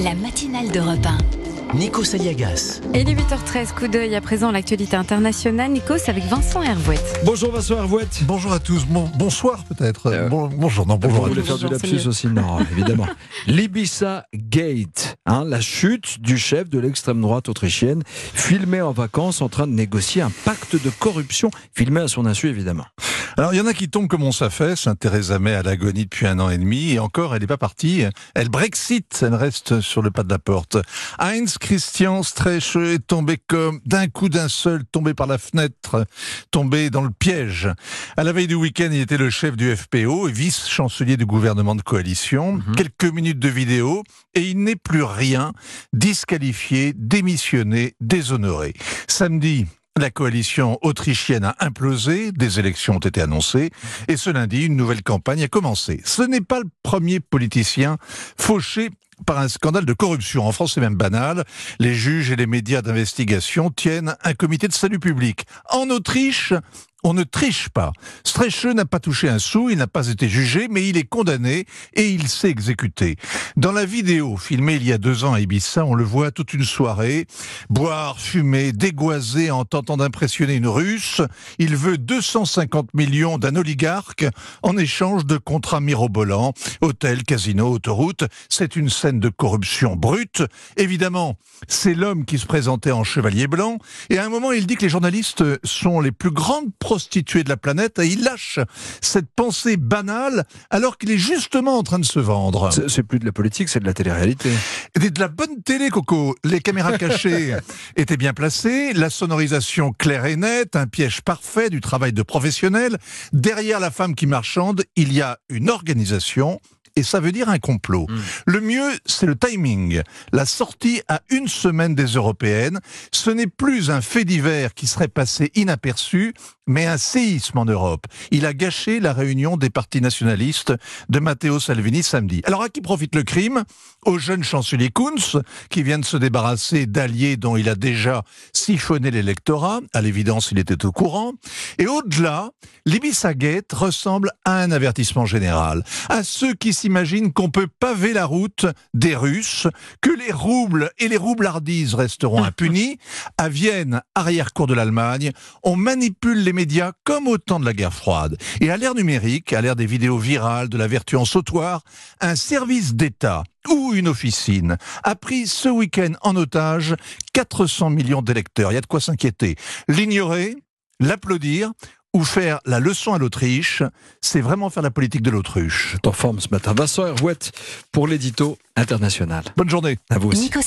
La matinale d'Europe 1. Nikos Aliagas. Et les 8h13, coup d'œil à présent à l'actualité internationale. Nikos avec Vincent Hervouette. Bonjour Vincent Hervouette. Bonjour à tous, bonsoir peut-être. Bonjour, non, bonjour Vous à voulez tous. faire du Bonjour, lapsus c'est mieux. aussi? Non, évidemment. L'Ibiza Gate, la chute du chef de l'extrême droite autrichienne, filmé en vacances en train de négocier un pacte de corruption, filmé à son insu évidemment. Alors il y en a qui tombent comme on s'affaisse, Theresa May à l'agonie depuis 1 an et demi, et encore elle n'est pas partie, elle Brexit, elle reste sur le pas de la porte. Heinz Christian Streeche est tombé comme d'un coup d'un seul, tombé par la fenêtre, tombé dans le piège. À la veille du week-end, il était le chef du FPO, vice-chancelier du gouvernement de coalition. Quelques minutes de vidéo, et il n'est plus rien, disqualifié, démissionné, déshonoré. Samedi, la coalition autrichienne a implosé, des élections ont été annoncées, et ce lundi, une nouvelle campagne a commencé. Ce n'est pas le premier politicien fauché par un scandale de corruption. En France, c'est même banal. Les juges et les médias d'investigation tiennent un comité de salut public. En Autriche, on ne triche pas. Streeche n'a pas touché un sou, il n'a pas été jugé, mais il est condamné et il s'est exécuté. Dans la vidéo filmée il y a 2 ans à Ibiza, on le voit toute une soirée, boire, fumer, dégoiser en tentant d'impressionner une Russe. Il veut 250 millions d'un oligarque en échange de contrats mirobolants, hôtels, casinos, autoroutes. C'est une scène de corruption brute. Évidemment, c'est l'homme qui se présentait en chevalier blanc, et à un moment il dit que les journalistes sont les plus grandes prostituée de la planète, et il lâche cette pensée banale alors qu'il est justement en train de se vendre. C'est plus de la politique, c'est de la télé-réalité. Et de la bonne télé, Coco. Les caméras cachées étaient bien placées, la sonorisation claire et nette, un piège parfait du travail de professionnel. Derrière la femme qui marchande, il y a une organisation. Et ça veut dire un complot. Le mieux, c'est le timing. La sortie à 1 semaine des européennes, ce n'est plus un fait divers qui serait passé inaperçu, mais un séisme en Europe. Il a gâché la réunion des partis nationalistes de Matteo Salvini samedi. Alors à qui profite le crime? Au jeune chancelier Kunz, qui vient de se débarrasser d'alliés dont il a déjà siphonné l'électorat. À l'évidence, il était au courant. Et au-delà, l'Ibiza Gate ressemble à un avertissement général. À ceux qui s'imaginent qu'on peut paver la route des Russes, que les roubles et les roublardises resteront impunis. À Vienne, arrière-cour de l'Allemagne, on manipule les médias comme au temps de la guerre froide. Et à l'ère numérique, à l'ère des vidéos virales, de la vertu en sautoir, un service d'État ou une officine a pris ce week-end en otage 400 millions d'électeurs. Il y a de quoi s'inquiéter. L'ignorer, l'applaudir ou faire la leçon à l'Autriche, c'est vraiment faire la politique de l'autruche. Je t'en forme ce matin. Vincent Hervouette pour l'édito international. Bonne journée. À vous aussi. Nikos